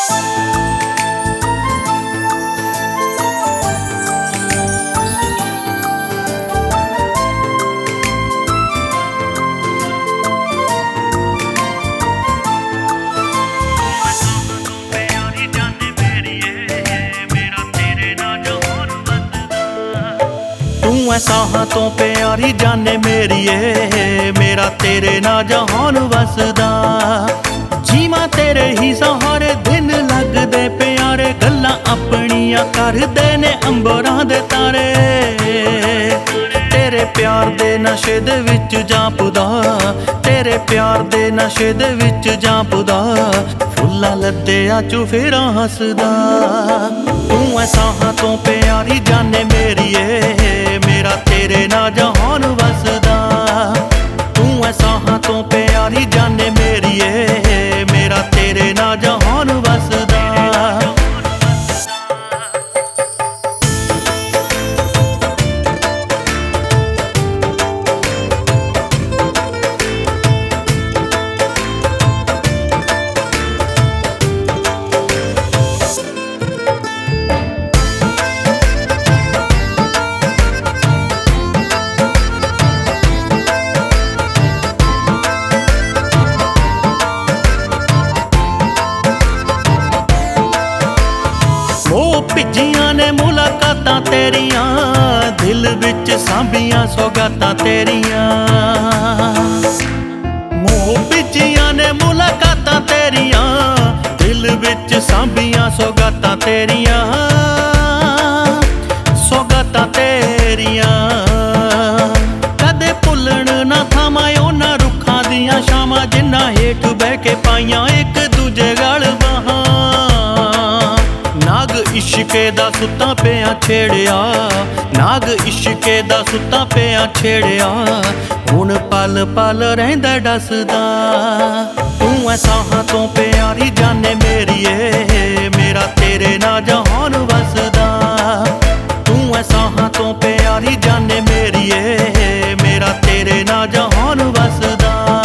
तू ऐ साहां तो प्यारी जाने मेरीए, मेरा तेरे ना जहान वसदा। जीवां तेरे ही सहारे दिन लगदे प्यारे, गल्लां अपनियां करदे ने अंबरां दे तारे। तेरे प्यार दे नशे दे विच जापदा, तेरे प्यार दे नशे दे विच जापदा। फुल्ला लद्दिया चू फेरा हसदा। तू ऐ साहां तो प्यारी जाने मेरीए, मेरा तेरे ना जहान वसदा। तू ऐ साहां तो प्यारी जाने मेरीए, मेरा तेरे ना जहान वसदा। ਭਿੱਜੀਆਂ ਨੇ ਮੁਲਾਕਾਤਾਂ ਤੇਰੀਆਂ, ਦਿਲ ਵਿੱਚ ਸਾਂਭੀਆਂ ਸੌਗਾਤਾਂ ਤੇਰੀਆਂ। ਮੋਹ ਭਿੱਜੀਆਂ ਨੇ ਮੁਲਾਕਾਤਾਂ ਤੇਰੀਆਂ, ਦਿਲ ਵਿੱਚ ਸਾਂਭੀਆਂ ਸੌਗਾਤਾਂ ਤੇਰੀਆਂ। ਸੌਗਾਤਾਂ ਤੇਰੀਆਂ ਕਦੇ ਭੁੱਲਣ ਨਾ ਥਾਵਾਂ ਉਹਨਾਂ ਰੁੱਖਾਂ ਦੀਆਂ ਛਾਵਾਂ, ਜਿਨ੍ਹਾਂ ਹੇਠ ਬਹਿ ਕੇ ਪਾਈਆਂ ਇੱਕ ਦੂਜੇ ਗਲ ਬਾਹਾਂ। ਨਾਗ ਇਸ਼ਕੇ ਦਾ ਸੁੱਤਾ ਪਿਆ ਛੇੜਿਆ, ਨਾਗ ਇਸ਼ਕੇ ਦਾ ਸੁੱਤਾ ਪਿਆ ਛੇੜਿਆ। ਹੁਣ ਪਲ ਪਲ ਰਹਿੰਦਾ ਡਸਦਾ। ਤੂੰ ਐ ਸਾਹਾਂ ਤੋਂ ਪਿਆਰੀ ਜਾਨੇ ਮੇਰੀਏ, ਮੇਰਾ ਤੇਰੇ ਨਾ ਜਹਾਨ ਵਸਦਾ। ਤੂੰ ਐ ਸਾਹਾਂ ਤੋਂ ਪਿਆਰੀ ਜਾਨੇ ਮੇਰੀਏ, ਮੇਰਾ ਤੇਰੇ ਨਾ ਜਹਾਨ ਵਸਦਾ।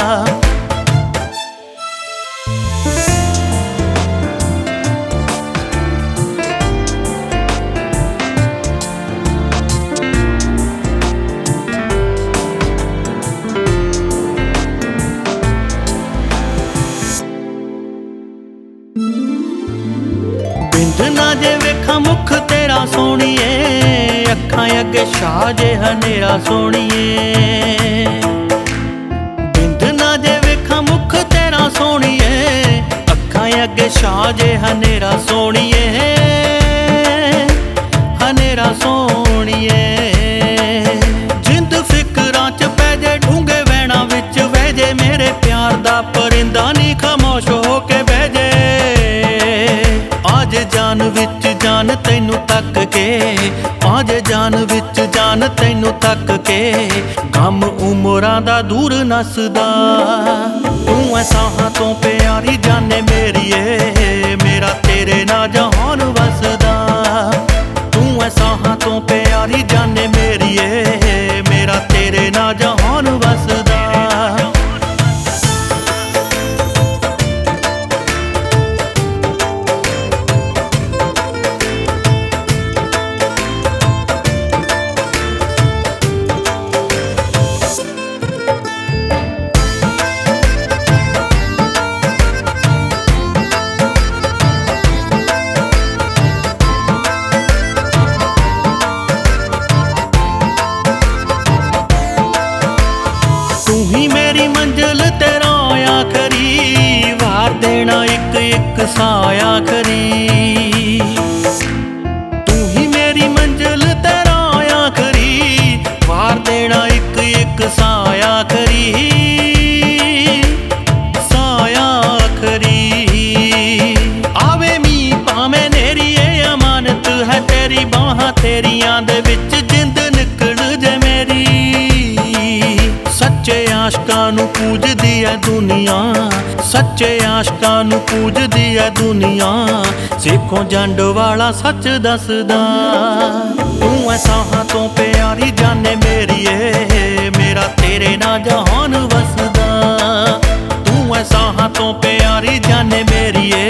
ਬਿੰਦ ਨਾ ਜੇ ਵੇਖਾਂ ਮੁਖ ਤੇਰਾ ਸੋਹਣੀਏ, ਅੱਖਾਂ ਅੱਗੇ ਛਾ ਜੇ ਹਨੇਰਾ ਸੋਹਣੀਏ। ਬਿੰਦ ਨਾ ਜੇ ਵੇਖਾਂ ਮੁਖ ਤੇਰਾ ਸੋਹਣੀਏ, ਅੱਖਾਂ ਅੱਗੇ ਛਾ ਜੇ ਹਨੇਰਾ ਸੋਹਣੀਏ। ਹਨੇਰਾ ਸੋਹਣੀਏ ਜਿੰਦ ਫਿਕਰਾਂ ਚ ਪੈ ਜੇ, ਡੂੰਘੇ ਵਹਿਣਾਂ ਵਿੱਚ ਵਹਿ ਜੇ। ਮੇਰੇ ਪਿਆਰ ਦਾ ਪਰਿੰਦਾ ਨੀ ਖਾਮੋਸ਼ ਹੋ ਕੇ ਬਹਿ ਜੇ। ਆਜ ਜਾਨ ਵਿੱਚ ਜਾਨ ਤੈਨੂੰ ਤੱਕ ਕੇ, ਆਜ ਜਾਨ ਵਿੱਚ ਜਾਨ ਤੈਨੂੰ ਤੱਕ ਕੇ। ਗਮ ਉਮਰਾਂ ਦਾ ਦੂਰ ਨੱਸਦਾ। ਤੂੰ ਐ ਸਾਹਾਂ ਤੋਂ ਪਿਆਰੀ ਜਾਨੇ ਮੇਰੀਏ, ਮੇਰਾ ਤੇਰੇ ਨਾ ਜਹਾਨ ਵਸਦਾ। ਤੂੰ ਐ ਸਾਹਾਂ ਤੋਂ ਪਿਆਰੀ ਜਾਨੇ ਮੇਰੀਏ, ਮੇਰਾ ਤੇਰੇ ਨਾ ਜਹਾਨ ਵਸਦਾ। ਤੂੰ ਹੀ ਮੇਰੀ ਮੰਜ਼ਿਲ ਤੇਰਾ ਆਖਰੀ, ਵਾਰ ਦੇਣਾ ਇੱਕ ਇੱਕ ਸਾਹ ਆਖਰੀ। ਤੂੰ ਹੀ ਮੇਰੀ ਮੰਜ਼ਿਲ ਤੇਰਾ ਆਖਰੀ, ਵਾਰ ਦੇਣਾ ਇੱਕ ਇੱਕ ਸਾਹ ਆਖਰੀ। ਸਾਹ ਆਖਰੀ ਆਵੇ ਮੀਂਹ ਭਾਵੇਂ ਨੇਰੀ, ਇਹ ਅਮਾਨਤ ਹੈ ਤੇਰੀ। ਬਾਹਾਂ ਤੇਰੀਆਂ ਦੇ ਵਿੱਚ ਜਿੰਦ ਨਿਕਲ ਜੇ ਮੇਰੀ। ਸੱਚੇ ਆਸ਼ਕਾਂ ਨੂੰ ਪੂਜਦੀ ਐ ਦੁਨੀਆ, ਸੱਚੇ ਆਸ਼ਕਾਂ ਨੂੰ ਪੂਜਦੀ ਐ ਦੁਨੀਆ। ਸਿੱਖੋਂ ਜੰਡ ਵਾਲਾ ਸੱਚ ਦੱਸਦਾ। ਤੂੰ ਐ ਸਾਹਾਂ ਤੋਂ ਪਿਆਰੀ ਜਾਨੇ ਮੇਰੀਏ, ਮੇਰਾ ਤੇਰੇ ਨਾ ਜਹਾਨ ਵਸਦਾ। ਤੂੰ ਐ ਸਾਹਾਂ ਤੋਂ ਪਿਆਰੀ ਜਾਨੇ ਮੇਰੀਏ,